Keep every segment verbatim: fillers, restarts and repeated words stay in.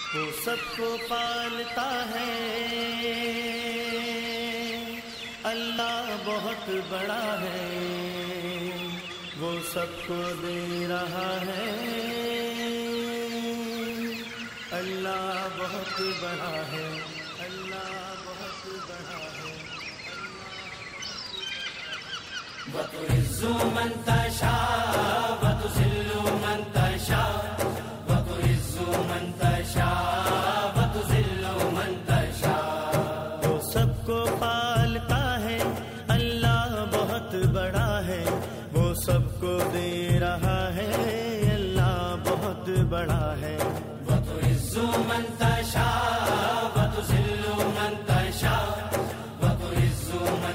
وہ سب کو پالتا ہے، اللہ بہت بڑا ہے، وہ سب کو دے رہا ہے، اللہ بہت بڑا ہے، اللہ بہت بڑا ہے۔ وَتُعِزُّ مَن تَشَاءُ وَتُذِلُّ مَن تَشَاءُ وَتُعِزُّ مَن تَشَاءُ وَتُذِلُّ مَن تَشَاءُ۔ وہ سب کو پالتا ہے، اللہ بہت بڑا ہے، وہ سب کو دے رہا ہے، اللہ بہت بڑا ہے۔ وَتُعِزُّ مَن تَشَاءُ وَتُذِلُّ مَن تَشَاءُ وَتُعِزُّ مَن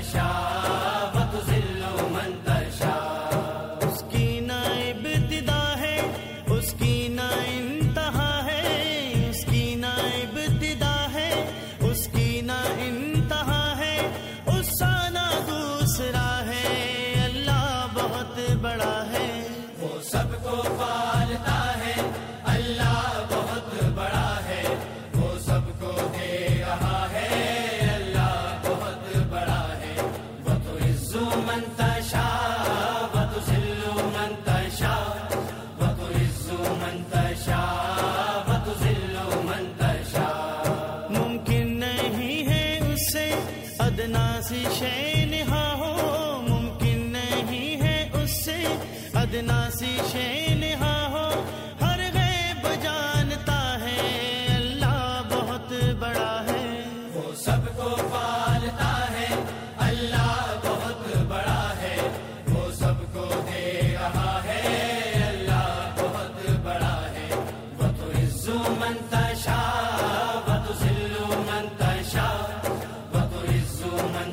تَشَاءُ وَتُذِلُّ مَن تَشَاءُ۔ اس کی نہ ابتدا ہے، اس کی نہ انتہا ہے، اس کی نہ ابتدا ہے، اس کی نہ انتہا ہے، اس کا نہ دوسرا ہے، اللہ بہت بڑا ہے۔ وہ سب کو پالتا ہے، اللہ بہت بڑا ہے، وہ سب کو دے رہا ہے، اللہ بہت بڑا ہے۔ وَتُعِزُّ مَن تَشَاءُ وَتُذِلُّ مَن تَشَاءُ وَتُعِزُّ مَن تَشَاءُ وَتُذِلُّ مَن تَشَاءُ۔ ممکن نہیں ہے اس سے ادنا سی شے نہا ہو، ممکن نہیں ہے اس سے ادنا سی شے نہا ہو، ہر غیب جانتا ہے، اللہ بہت بڑا ہے۔ وہ سب کو پالتا ہے، اللہ بہت بڑا ہے، وہ سب کو دے رہا ہے، اللہ بہت بڑا ہے۔ وَتُعِزُّ مَن تَشَاءُ وَتُذِلُّ مَن تَشَاءُ وَتُعِزُّ مَن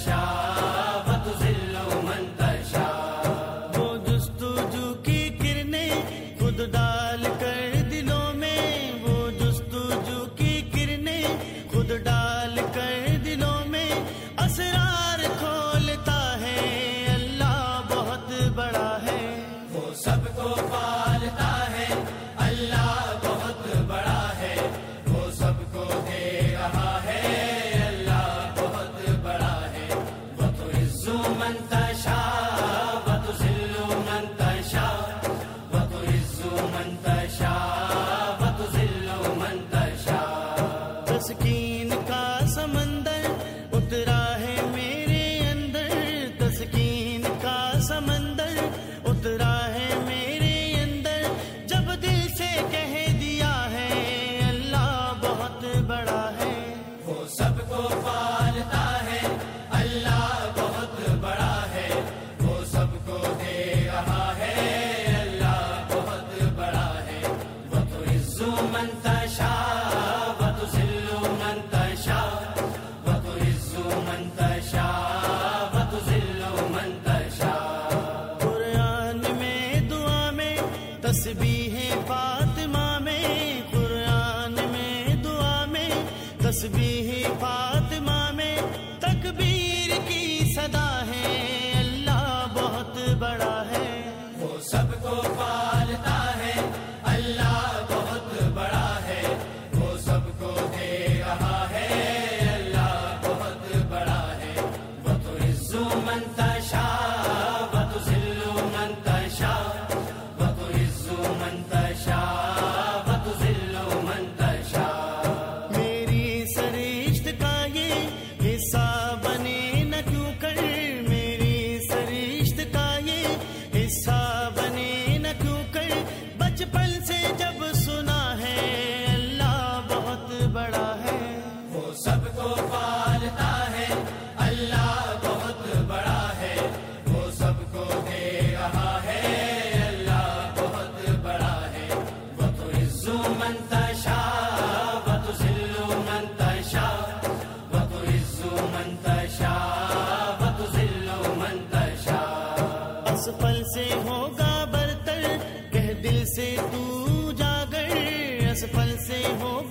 تَشَاءُ وَتُذِلُّ مَن تَشَاءُ۔ وہ جستجو کی کرنیں خود ڈال کر دلوں میں، وہ جستجو کی کرنیں خود ڈال کر دلوں میں، اسرار کھولتا ہے، اللہ بہت بڑا ہے۔ وہ سب کو پالتا ہے، اللہ بہت بڑا ہے، وہ سب کو دے رہا ہے، اللہ بہت بڑا ہے۔ وَتُعِزُّ مَن تَشَاءُ وَتُذِلُّ مَن تَشَاءُ وَتُعِزُّ مَن تَشَاءُ وَتُذِلُّ مَن تَشَاءُ۔ تسکین کا سمندر اترا ہے میرے اندر، تسکین کا سمندر اترا ہے میرے اندر، جب دل سے کہہ دیا ہے، اللہ بہت بڑا ہے۔ وہ سب کو پالتا ہے، اللہ بہت بڑا ہے، وہ سب کو دے رہا ہے، اللہ بہت بڑا ہے۔ وَتُعِزُّ مَن تَشَاءُ وَتُذِلُّ مَن تَشَاءُ وَتُعِزُّ مَن تَشَاءُ وَتُذِلُّ مَن تَشَاءُ۔ قرآن میں دعا میں تسبیح فاطمہ میں، قرآن میں دعا میں تسبیح فاطمہ میں، تکبیر کی صدا ہے، اللہ بہت بڑا ہے۔ وہ سب کو پالتا ہے، اللہ بہت بڑا ہے، وہ سب کو دے رہا ہے، اللہ بہت بڑا ہے۔ وَتُعِزُّ مَن تَشَاءُ وَتُذِلُّ مَن تَشَاءُ وَتُعِزُّ مَن تَشَاءُ وَتُذِلُّ مَن تَشَاءُ۔ میری سرشت کا یہ حصہ بنے نہ کیوں کر، میری سرشت کا یہ حصہ بنے نہ کیوں کر، بچپن سے جب سنا ہے، اللہ بہت بڑا ہے۔ وہ سب کو پالتا ہے، اللہ بہت بڑا ہے، وہ سب کو دے رہا ہے، اللہ بہت بڑا ہے۔ وَتُعِزُّ مَن تَشَاءُ وَتُذِلُّ مَن تَشَاءُ وَتُعِزُّ مَن تَشَاءُ وَتُذِلُّ مَن تَشَاءُ۔ اسفل سے ہوگا برتر، کہہ دل سے تو جاگر، اسفل سے ہوگا